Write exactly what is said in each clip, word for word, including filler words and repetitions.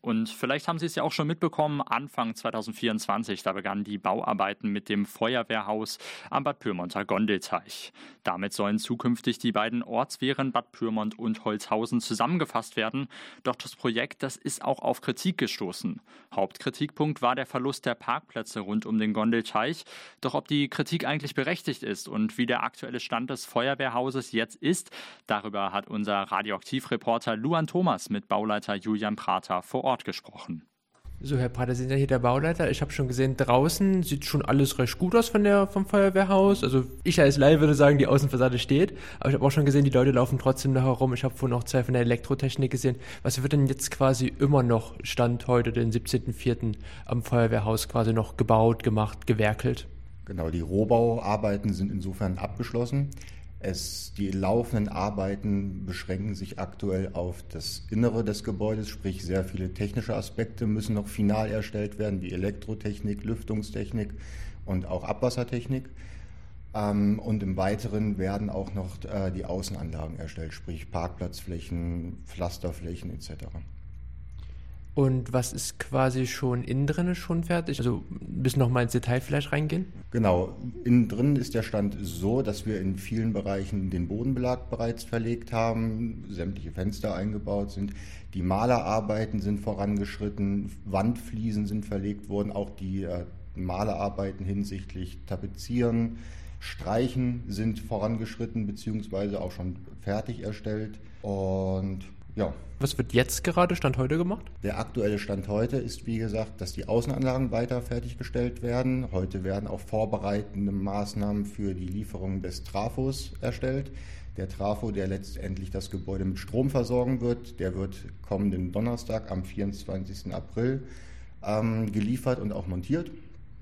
Und vielleicht haben Sie es ja auch schon mitbekommen, Anfang zwanzig vierundzwanzig, da begannen die Bauarbeiten mit dem Feuerwehrhaus am Bad Pyrmonter Gondelteich. Damit sollen zukünftig die beiden Ortswehren Bad Pyrmont und Holzhausen zusammengefasst werden. Doch das Projekt, das ist auch auf Kritik gestoßen. Hauptkritikpunkt war der Verlust der Parkplätze rund um den Gondelteich. Doch ob die Kritik eigentlich berechtigt ist und wie der aktuelle Stand des Feuerwehrhauses jetzt ist, darüber hat unser Radioaktivreporter Luan Thomas mit Bauleiter Julian Prater vor Ort gesprochen. So, Herr Prater, Sie sind ja hier der Bauleiter. Ich habe schon gesehen, draußen sieht schon alles recht gut aus von der, vom Feuerwehrhaus. Also ich als Laie würde sagen, die Außenfassade steht. Aber ich habe auch schon gesehen, die Leute laufen trotzdem noch herum. Ich habe vorhin auch zwei von der Elektrotechnik gesehen. Was wird denn jetzt quasi immer noch, Stand heute, den siebzehnten vierten am Feuerwehrhaus quasi noch gebaut, gemacht, gewerkelt? Genau, die Rohbauarbeiten sind insofern abgeschlossen. Es, die laufenden Arbeiten beschränken sich aktuell auf das Innere des Gebäudes, sprich sehr viele technische Aspekte müssen noch final erstellt werden, wie Elektrotechnik, Lüftungstechnik und auch Abwassertechnik. Ähm, und im Weiteren werden auch noch äh, die Außenanlagen erstellt, sprich Parkplatzflächen, Pflasterflächen et cetera. Und was ist quasi schon innen drin schon fertig? Also ein bisschen noch mal ins Detail vielleicht reingehen? Genau, innen drin ist der Stand so, dass wir in vielen Bereichen den Bodenbelag bereits verlegt haben, sämtliche Fenster eingebaut sind, die Malerarbeiten sind vorangeschritten, Wandfliesen sind verlegt worden, auch die äh, Malerarbeiten hinsichtlich Tapezieren, Streichen sind vorangeschritten beziehungsweise auch schon fertig erstellt und ja. Was wird jetzt gerade, Stand heute, gemacht? Der aktuelle Stand heute ist, wie gesagt, dass die Außenanlagen weiter fertiggestellt werden. Heute werden auch vorbereitende Maßnahmen für die Lieferung des Trafos erstellt. Der Trafo, der letztendlich das Gebäude mit Strom versorgen wird, der wird kommenden Donnerstag am vierundzwanzigsten April ähm, geliefert und auch montiert.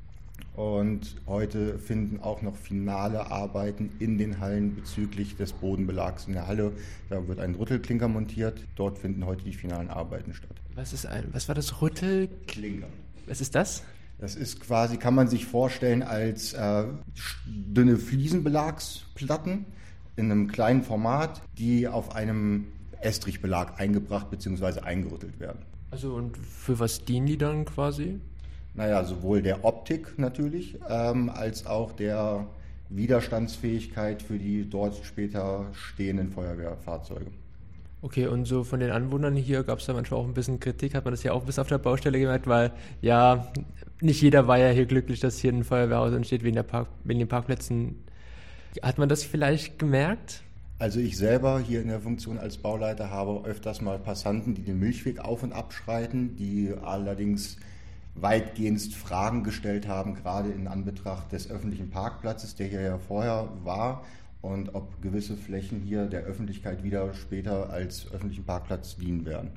Und heute finden auch noch finale Arbeiten in den Hallen bezüglich des Bodenbelags in der Halle. Da wird ein Rüttelklinker montiert. Dort finden heute die finalen Arbeiten statt. Was ist ein, was war das Rüttelklinker? Was ist das? Das ist quasi, kann man sich vorstellen, als äh, dünne Fliesenbelagsplatten in einem kleinen Format, die auf einem Estrichbelag eingebracht bzw. eingerüttelt werden. Also und für was dienen die dann quasi? Naja, sowohl der Optik natürlich, ähm, als auch der Widerstandsfähigkeit für die dort später stehenden Feuerwehrfahrzeuge. Okay, und so von den Anwohnern hier gab es da manchmal auch ein bisschen Kritik, hat man das ja auch bis auf der Baustelle gemerkt, weil ja, nicht jeder war ja hier glücklich, dass hier ein Feuerwehrhaus entsteht wegen, der Park, wegen den Parkplätzen. Hat man das vielleicht gemerkt? Also ich selber hier in der Funktion als Bauleiter habe öfters mal Passanten, die den Milchweg auf und abschreiten, die allerdings weitgehend Fragen gestellt haben, gerade in Anbetracht des öffentlichen Parkplatzes, der hier ja vorher war, und ob gewisse Flächen hier der Öffentlichkeit wieder später als öffentlichen Parkplatz dienen werden.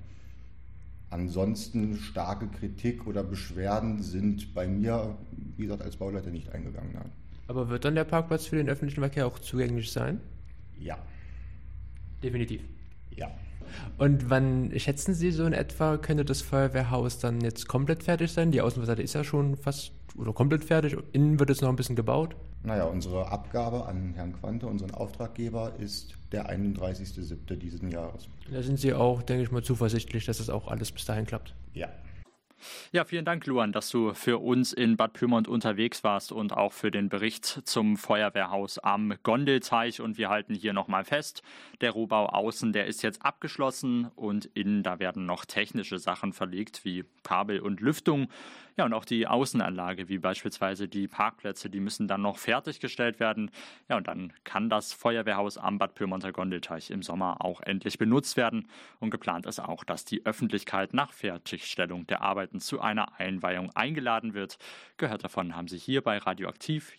Ansonsten starke Kritik oder Beschwerden sind bei mir, wie gesagt, als Bauleiter nicht eingegangen. Nein. Aber wird dann der Parkplatz für den öffentlichen Verkehr auch zugänglich sein? Ja. Definitiv? Ja. Und wann schätzen Sie so in etwa, könnte das Feuerwehrhaus dann jetzt komplett fertig sein? Die Außenfassade ist ja schon fast oder komplett fertig. Innen wird jetzt noch ein bisschen gebaut. Naja, unsere Abgabe an Herrn Quante, unseren Auftraggeber, ist der einunddreißigsten siebten diesen Jahres. Da sind Sie auch, denke ich mal, zuversichtlich, dass das auch alles bis dahin klappt. Ja. Ja, vielen Dank, Luan, dass du für uns in Bad Pyrmont unterwegs warst und auch für den Bericht zum Feuerwehrhaus am Gondelteich. Und wir halten hier nochmal fest, der Rohbau außen, der ist jetzt abgeschlossen und innen, da werden noch technische Sachen verlegt, wie Kabel und Lüftung. Ja, und auch die Außenanlage, wie beispielsweise die Parkplätze, die müssen dann noch fertiggestellt werden. Ja, und dann kann das Feuerwehrhaus am Bad Pyrmonter Gondelteich im Sommer auch endlich benutzt werden. Und geplant ist auch, dass die Öffentlichkeit nach Fertigstellung der Arbeiten zu einer Einweihung eingeladen wird. Gehört davon haben Sie hier bei Radioaktiv